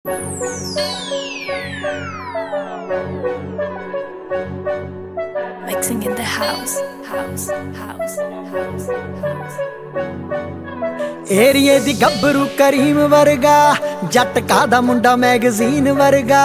Mixing in the house. ਏਰੀਏ ਦੀ ਗੱਭਰੂ cream ਵਰਗਾ, ਜੱਟ ਕਾਦਾ ਮੁੰਡਾ ਮੈਗਜ਼ੀਨ ਵਰਗਾ।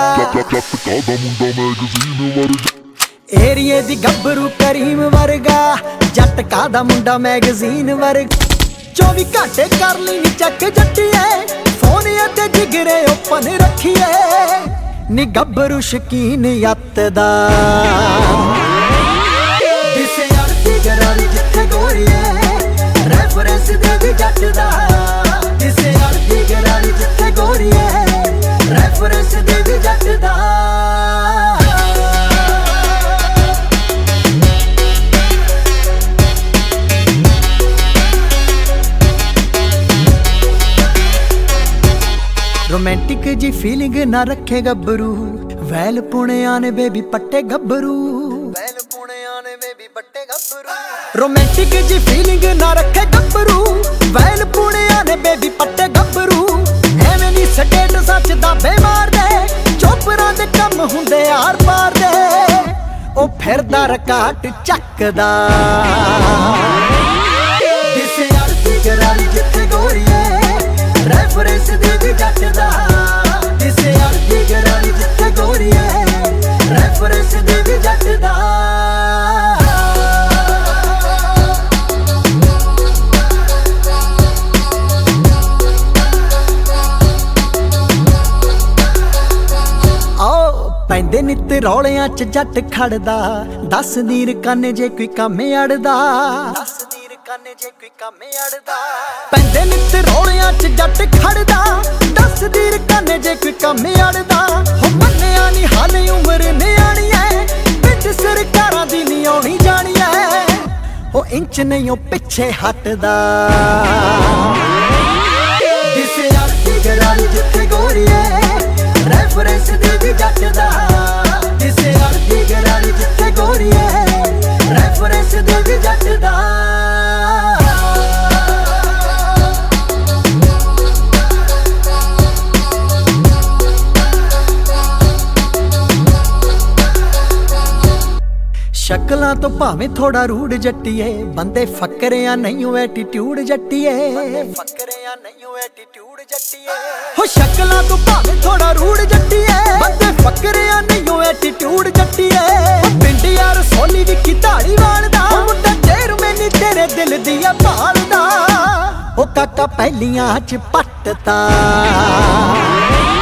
ਏਰੀਏ ਦੀ ਗੱਭਰੂ ਕਰੀਮ ਵਰਗਾ, ਜੱਟ ਕਾਦਾ ਮੁੰਡਾ ਮੈਗਜ਼ੀਨ ਵਰਗਾ। 24 ਘੰਟੇ ਕਰ ਲਈ ਨੀ ਚੱਕ ਜੱਟੀਏ, ਫੋਨ ਤੇ ਜਿਗਰੇ ਓਪਨ ਰੱਖੀਏ। ਨੀ ਗੱਭਰੂ ਸ਼ਕੀਨ ਯੱਤ ਦਾ, ਦਿਸੇ ਅੜਦੀ ਗਰਾਰੀ ਜਿੱਥੇ ਗੋਰੀਏ, ਰੈਫਰੈਂਸ ਦੇ ਦੀ ਜੱਟ ਦਾ। ਦਿਸੇ ਅੜਦੀ ਗਰਾਰੀ ਜਿੱਥੇ ਗੋਰੀਏ, ਰੈਫਰੈਂਸ ਦੇ ਦੀ ਜੱਟ ਦਾ। रोमांटिक जी फीलिंग ना रखे गब्बरू, वैल पुणिया ने बेबी पट्टे गब्बरू। रोमांटिक जी फीलिंग ना रखे गब्बरू, वैल पुणिया ने बेबी पट्टे गब्बरू। एवें नी स्टेट सच दा बेमार दे, चोपरां दे कम हुंदे आर पार दे। ओ फिरदा रकाट चकदा, दिसे अड़दी गरारी जिथे गोरीए, रैफरेंस दे दी जट दा। दिसे अड़दी गरारी जिथे गोरीए, रैफरेंस दे दी जट दा। ਪੈਂਦੇ ਨਿੱਤ ਰੌਲਿਆਂ ਚ ਜੱਟ ਖੜਦਾ, ਦੱਸਦੀ ਰਕਾਨੇ ਜੇ ਕੋਈ ਕੰਮ ਅੜਦਾ। ਪੈਂਦੇ ਨਿੱਤ ਰੌਲਿਆਂ ਚ ਜੱਟ ਖੜਦਾ, ਦੱਸਦੀ ਰਕਾਨੇ ਜੇ ਕੋਈ ਕੰਮ ਅੜਦਾ। ਹੋ ਮੰਨਿਆ ਨੀ ਹਾਲੇ ਉਮਰ ਨਿਆਣੀ ਐ, ਪਿੰਡ ਸਰਕਾਰਾਂ ਦੀ ਨੀ ਆਉਣੀ ਜਾਣੀ ਐ। ਉਹ ਇੰਚ ਨਹੀਂ ਉਹ ਪਿੱਛੇ ਹਟਦਾ, ਦਿਸੇ ਅੜਦੀ ਗਰਾਰੀ ਜਿੱਥੇ ਗੋਰੀਏ, ਰੈਫਰੈਂਸ ਦੇ ਦੀ ਜੱਟ ਦਾ। ਦਿਸੇ ਅੜਦੀ ਗਰਾਰੀ ਜਿੱਥੇ ਗੋਰੀਏ, ਰੈਫਰੈਂਸ ਦੇ ਦੀ ਜੱਟ ਦਾ। ਸ਼ਕਲਾਂ ਤੋਂ ਭਾਵੇਂ ਥੋੜਾ ਰੂੜ ਜੱਟੀਏ, ਬੰਦੇ ਫੱਕਰਿਆਂ ਨਹੀਂ ਉਹ ਐਟੀਟਿਊਡ ਜੱਟੀਏ। ਹੋ ਸ਼ਕਲਾਂ ਤੋਂ ਭਾਵੇਂ ਥੋੜਾ ਰੂੜ ਜੱਟੀਏ, ਬੰਦੇ ਫੱਕਰਿਆਂ ਨਹੀਂ ਉਹ ਐਟੀਟਿਊਡ ਜੱਟੀਏ। ਪਿੰਡ ਯਾਰ ਸੋਲੀ ਵਿਖੀ ਧਾੜੀ ਵਾਲਦਾ, ਮੁੰਡਾ ਚੇਅਰਮੈਨ ਤੇਰੇ ਦਿਲ ਦੀਆਂ ਭਾਲਦਾ। ਉਹ ਕਾਕਾ ਪਹਿਲੀਆਂ ਚ ਪੱਟਤਾ,